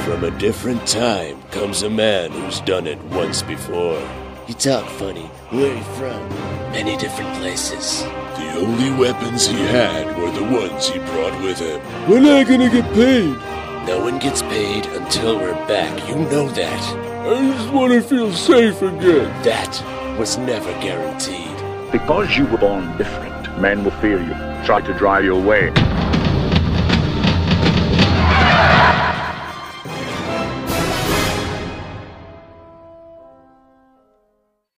From a different time comes a man who's done it once before. You talk funny. Where are you from? Many different places. The only weapons he had were the ones he brought with him. When are I gonna get paid? No one gets paid until we're back. You know that. I just want to feel safe again. That was never guaranteed. Because you were born different, men will fear you, try to drive you away.